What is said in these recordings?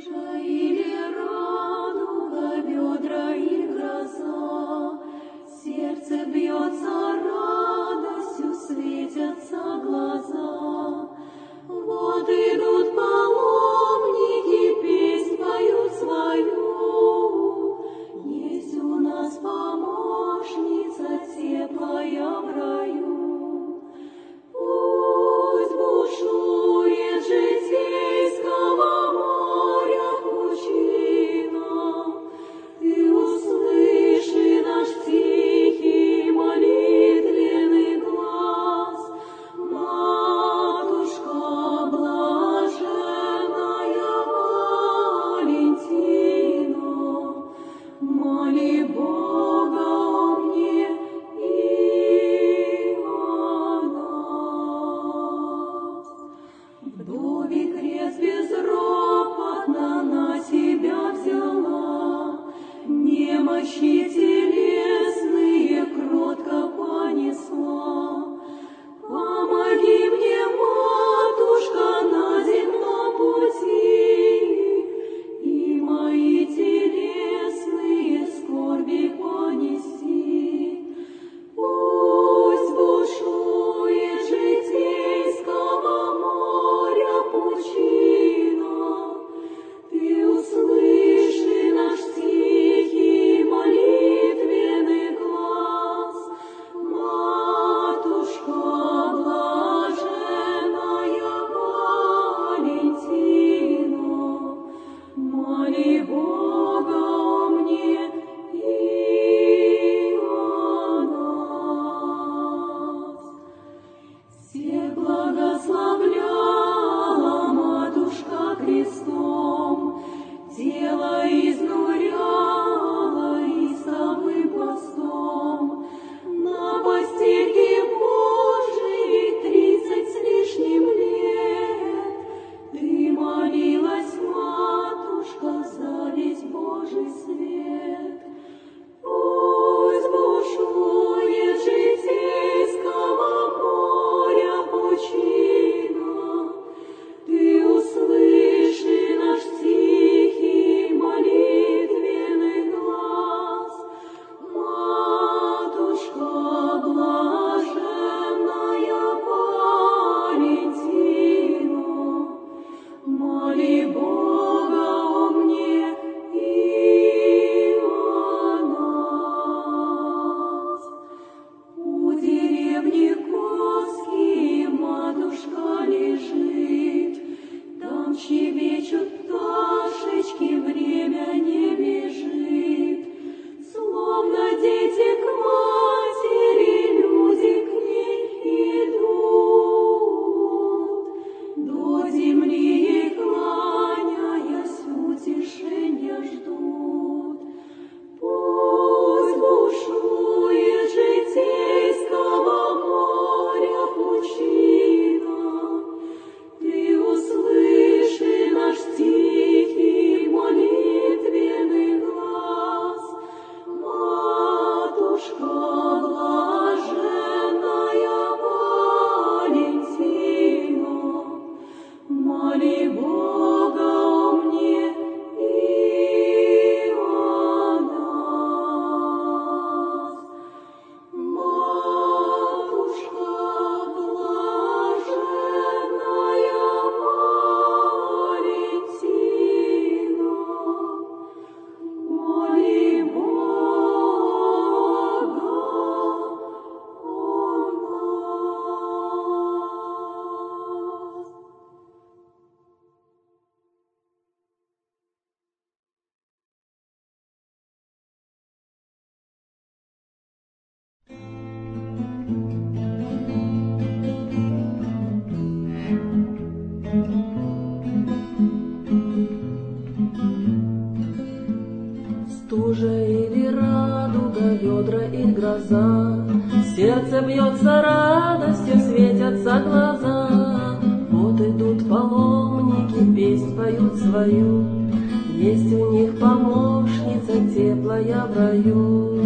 Стужа или радуга, ведра и гроза, сердце бьется радостью, светятся глаза. Вот идут паломники, песнь поют свою, есть у них помощница теплая в раю.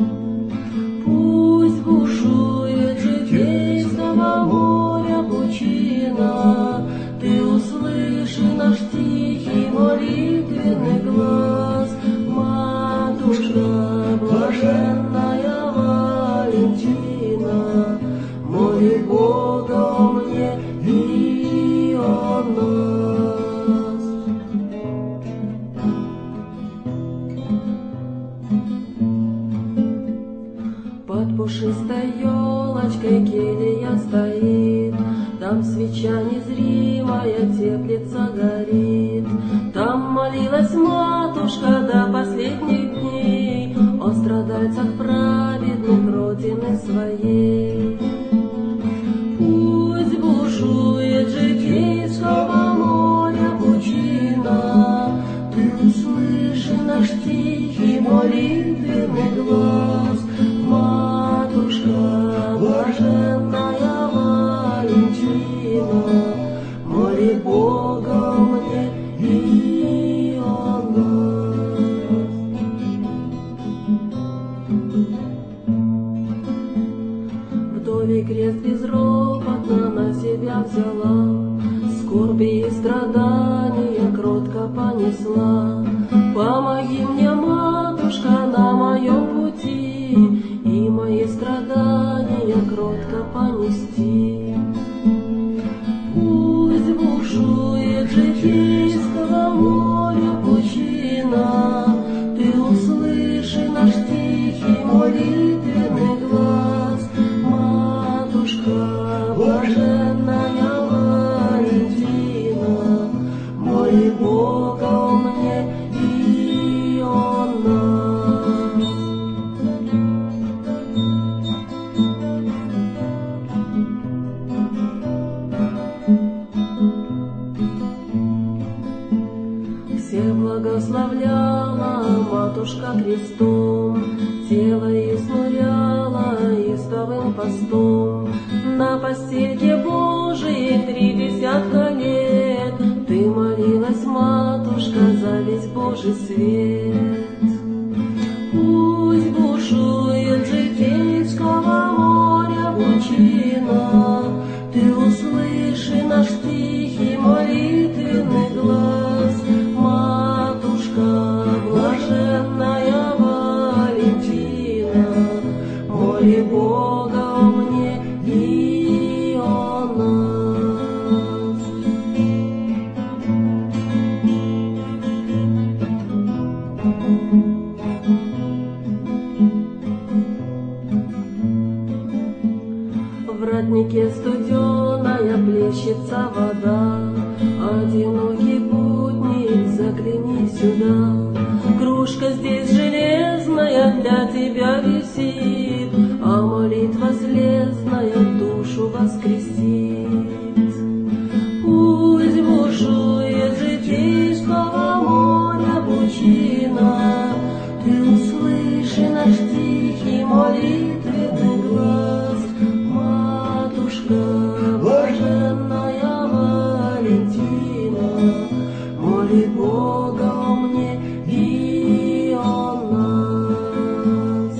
Пусть бушует житейского моря пучина, ты услыши наш тихий молитвенный Там свеча незримая теплится, горит. Там молилась матушка до последних дней о страдальцах праведных Родины своей. Пусть бушует житейского моря пучина, ты услыши наш тихий молитвенный глаз. Матушка блаженная Валентина, моли Бога мне и о нас. Вдовий крест безропотно на себя взяла, скорби и страдания кротко понесла. Помоги мне, матушка, на моем пути, и мои страдания кротко понести. Пусть бушует житейского моря пучина, ты услыши наш тихий молитвенный глаз. Матушка блаженная Валентина, моли Бога мне и о нас. Всех благословляла матушка крестом, тело изнуряла истовым постом. На постельке Божией 30 лет ты молилась, матушка, за весь Божий свет. Пусть бушует житейского моря пучина, ты услыши наш тихий молитвенный глаз. Матушка блаженная Валентина, моли Бога мне и о нас. В роднике студеная плещется вода, одинокий путник, загляни сюда. Кружка здесь железная для тебя висит, а молитва слезная душу воскресит. Пусть бушует житейского моря пучина, ты услыши наш тихий молитвенный глаз. Матушка блаженная Валентина, моли Бога мне и о нас.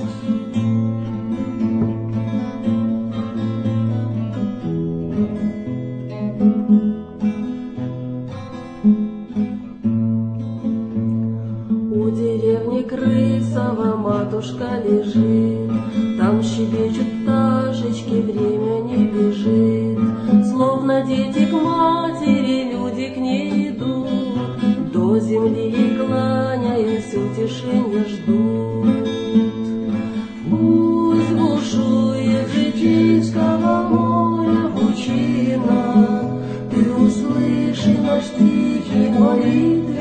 У деревни Крысова матушка лежит, там щебечут пташечки, время не бежит. Словно дети к матери, люди к ней идут, до земли ей кланяясь, утешенья ждут. Пусть бушует житейского моря пучина, ты услыши наш тихий молитвенный